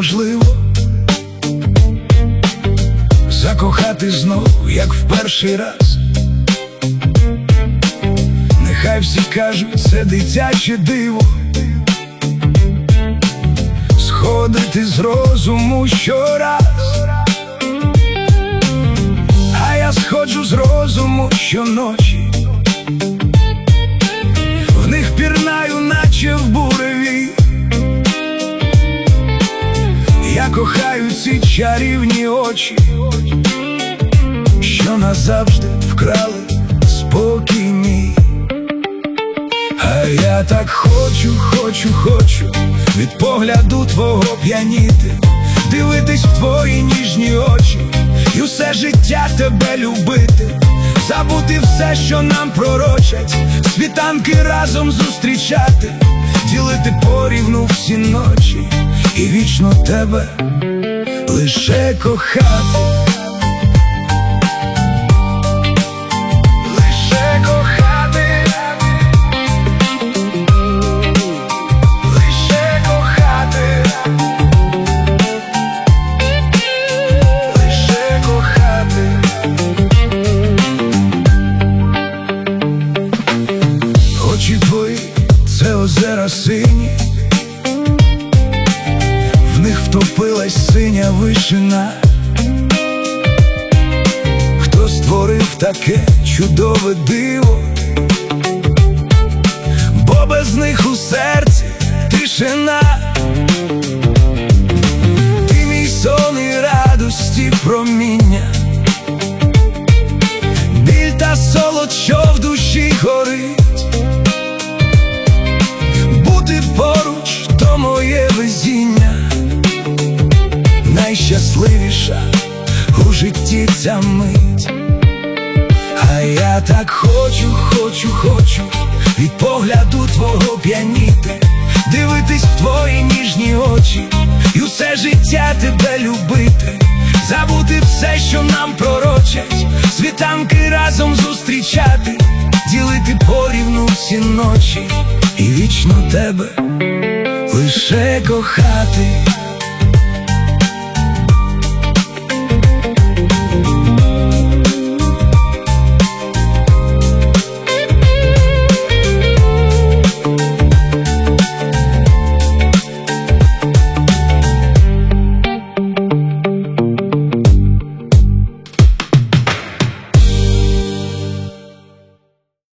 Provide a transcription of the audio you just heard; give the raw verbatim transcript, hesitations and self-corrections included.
неможливо закохати знов, як в перший раз. Нехай всі кажуть, це дитяче диво, сходити з розуму щораз. А я сходжу з розуму щоночі, в них пірнаю, наче в буреві. Я кохаю ці чарівні очі, що назавжди вкрали спокій мій. А я так хочу, хочу, хочу від погляду твого п'яніти, дивитись в твої ніжні очі і все життя тебе любити, забути все, що нам пророчать, світанки разом зустрічати, ділити порівну всі ночі і вічно тебе лише кохати. Лише кохати. Лише кохати. Лише кохати. Очі твої — це озера сині, в них втопилась синя вишина. Хто створив таке чудове диво, бо без них у серці тишина. Ти мій сон і радості проміння, біль та солод, що в душі горить. Бути поруч — то моє везіння, найщасливіша у житті ця мить. А я так хочу, хочу, хочу від погляду твого п'яніти, дивитись в твої ніжні очі і все життя тебе любити, забути все, що нам пророчать, світанки разом зустрічати, ділити порівну всі ночі і вічно тебе лише кохати.